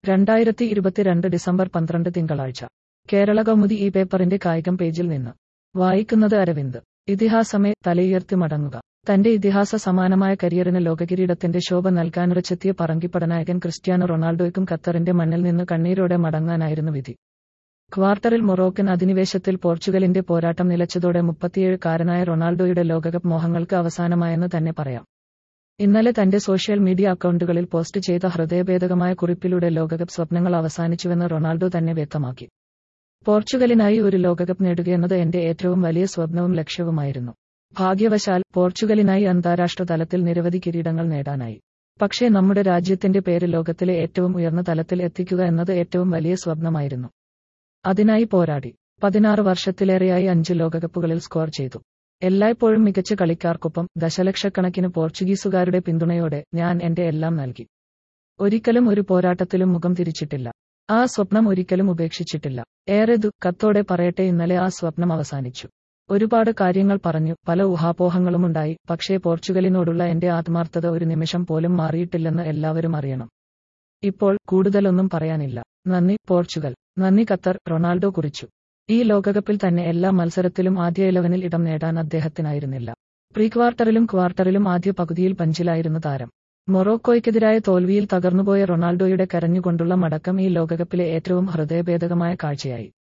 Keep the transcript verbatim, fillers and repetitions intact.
രണ്ടായിരത്തി ഇരുപത്തിരണ്ട് ഡിസംബർ പന്ത്രണ്ട് തിങ്കളാഴ്ച കേരളകൗമുദി ഈ പേപ്പറിന്റെ കായികം പേജിൽ നിന്ന് വായിക്കുന്നത് അരവിന്ദ്. ഇതിഹാസമേ തലയുയർത്തി മടങ്ങുക. തന്റെ ഇതിഹാസ സമാനമായ കരിയറിന് ലോകകിരീടത്തിന്റെ ശോഭ നൽകാനുറച്ചെത്തിയ പറങ്കിപ്പടനായകൻ ക്രിസ്റ്റ്യാനോ റൊണാൾഡോയ്ക്കും ഖത്തറിന്റെ മണ്ണിൽ നിന്ന് കണ്ണീരോടെ മടങ്ങാനായിരുന്നു വിധി. ക്വാർട്ടറിൽ മൊറോക്കൻ അധിനിവേശത്തിൽ പോർച്ചുഗലിന്റെ പോരാട്ടം നിലച്ചതോടെ മുപ്പത്തിയേഴുകാരനായ റൊണാൾഡോയുടെ ലോകകപ്പ് മോഹങ്ങൾക്ക് അവസാനമായെന്ന് തന്നെ പറയാം. ഇന്നലെ തന്റെ സോഷ്യൽ മീഡിയ അക്കൗണ്ടുകളിൽ പോസ്റ്റ് ചെയ്ത ഹൃദയഭേദകമായ കുറിപ്പിലൂടെ ലോകകപ്പ് സ്വപ്നങ്ങൾ അവസാനിച്ചുവെന്ന് റൊണാൾഡോ തന്നെ വ്യക്തമാക്കി. പോർച്ചുഗലിനായി ഒരു ലോകകപ്പ് നേടുകയെന്നത് എന്റെ ഏറ്റവും വലിയ സ്വപ്നവും ലക്ഷ്യവുമായിരുന്നു. ഭാഗ്യവശാൽ പോർച്ചുഗലിനായി അന്താരാഷ്ട്ര തലത്തിൽ നിരവധി കിരീടങ്ങൾ നേടാനായി. പക്ഷേ നമ്മുടെ രാജ്യത്തിന്റെ പേര് ലോകത്തിലെ ഏറ്റവും ഉയർന്ന തലത്തിൽ എത്തിക്കുക എന്നത് ഏറ്റവും വലിയ സ്വപ്നമായിരുന്നു. അതിനായി പോരാടി. പതിനാറ് വർഷത്തിലേറെയായി അഞ്ച് ലോകകപ്പുകളിൽ സ്കോർ ചെയ്തു. എല്ലായ്പ്പോഴും മികച്ച കളിക്കാർക്കൊപ്പം ദശലക്ഷക്കണക്കിന് പോർച്ചുഗീസുകാരുടെ പിന്തുണയോടെ ഞാൻ എന്റെ എല്ലാം നൽകി. ഒരിക്കലും ഒരു പോരാട്ടത്തിലും മുഖം തിരിച്ചിട്ടില്ല. ആ സ്വപ്നം ഒരിക്കലും ഉപേക്ഷിച്ചിട്ടില്ല. ഏറെ ദുഃഖത്തോടെ പറയട്ടെ, ഇന്നലെ ആ സ്വപ്നം അവസാനിച്ചു. ഒരുപാട് കാര്യങ്ങൾ പറഞ്ഞു, പല ഊഹാപോഹങ്ങളുമുണ്ടായി. പക്ഷേ പോർച്ചുഗലിനോടുള്ള എന്റെ ആത്മാർത്ഥത ഒരു നിമിഷം പോലും മാറിയിട്ടില്ലെന്ന് എല്ലാവരും അറിയണം. ഇപ്പോൾ കൂടുതലൊന്നും പറയാനില്ല. നന്ദി പോർച്ചുഗൽ, നന്ദി ഖത്തർ. റൊണാൾഡോ കുറിച്ചു. ഈ ലോകകപ്പിൽ തന്നെ എല്ലാ മത്സരത്തിലും ആദ്യ ഇലവനിൽ ഇടം നേടാൻ അദ്ദേഹത്തിനായിരുന്നില്ല. പ്രീ ക്വാർട്ടറിലും ക്വാർട്ടറിലും ആദ്യ പകുതിയിൽ ബഞ്ചിലായിരുന്നു താരം. മൊറോക്കോയ്ക്കെതിരായ തോൽവിയിൽ തകർന്നുപോയ റൊണാൾഡോയുടെ കരഞ്ഞുകൊണ്ടുള്ള മടക്കം ഈ ലോകകപ്പിലെ ഏറ്റവും ഹൃദയഭേദകമായ കാഴ്ചയായി.